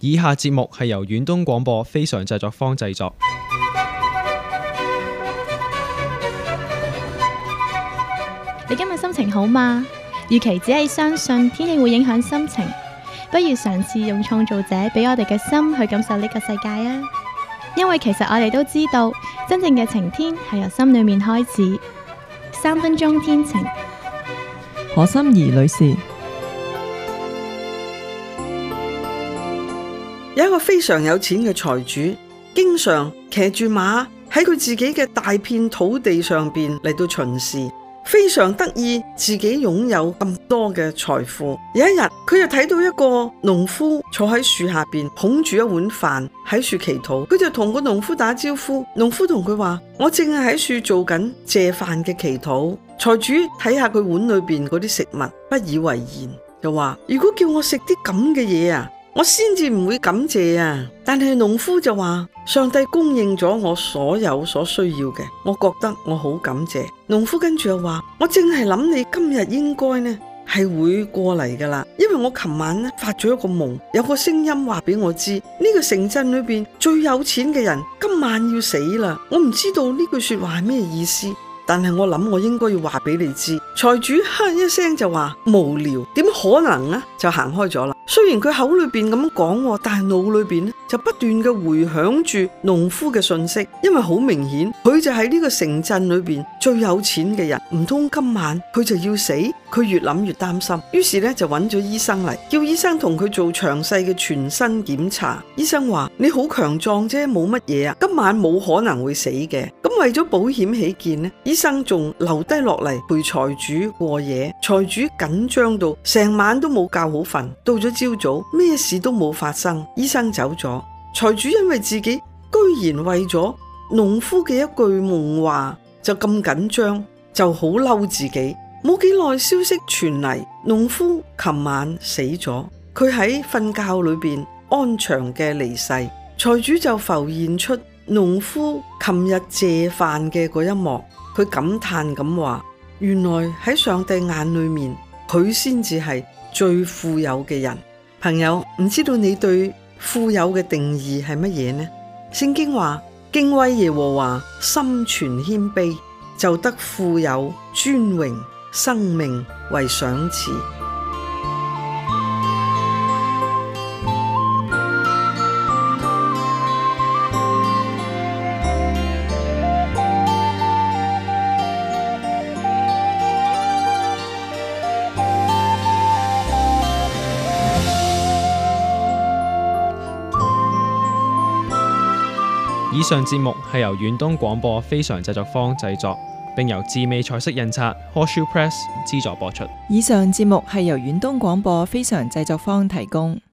以下節目係由遠東廣播非常製作坊製作。 你今日心情好嗎？與其只係相信天氣會影響心情，不如嘗試用創造者俾我哋嘅心去感受呢個世界啊！因為其實我哋都知道，真正嘅晴天係由心裏面開始。3分鐘天晴， 何心怡女士。 有一個非常有錢嘅財主，經常騎住馬喺佢自己嘅大片土地上邊嚟到巡視，非常得意自己擁有咁多嘅財富。有一日，佢就睇到一個農夫坐喺樹下邊捧住一碗飯喺樹祈禱，佢就同個農夫打招呼。農夫同佢話：我正係喺樹做緊謝飯嘅祈禱。財主睇下佢碗裏邊嗰啲食物，不以為然，就話：如果叫我食啲咁嘅嘢啊，我先至唔會感謝啊！但係農夫就話：上帝供應咗我所有所需要嘅，我覺得我好感謝。農夫跟住又話：我正係諗你今日應該呢係會過嚟噶啦，因為我琴晚呢發咗一個夢，有個聲音話俾我知，呢個城鎮裏邊最有錢嘅人今晚要死啦！我唔知道呢句說話係咩意思，但係我諗我應該要話俾你知。財主哼一聲就話：無聊，點可能啊？就行開咗啦。雖然佢口裏邊咁講，但係腦裏邊就不斷嘅回響住農夫嘅訊息，因為好明顯佢就係呢個城鎮裏邊最有錢嘅人，唔通今晚佢就要死？佢越諗越擔心，於是咧就揾咗醫生嚟，叫醫生同佢做詳細嘅全身檢查。醫生話：你好強壯啫，冇乜嘢啊，今晚冇可能會死嘅。咁為咗保險起見呢，醫生仲留低落嚟陪財主過夜。財主緊張到成晚都冇覺好瞓，到咗朝早咩事都冇發生，醫生走咗。財主因為自己居然為咗農夫嘅一句夢話就咁緊張，就好嬲自己。冇幾耐，消息傳嚟，農夫琴晚死咗，佢喺瞓覺裏邊安詳嘅離世。財主就浮現出農夫琴日謝飯嘅嗰一幕，佢感嘆咁話：原來喺上帝眼裏面，佢先至係最富有嘅人。朋友，唔知道你對富有嘅定義係乜嘢呢？聖經話：敬畏耶和華，心存謙卑，就得富有、尊榮、生命為賞賜。 以上節目係由遠東廣播非常製作坊製作，並由智美彩色印刷 Horseshoe Press 資助播出。 以上節目係由遠東廣播非常製作坊提供。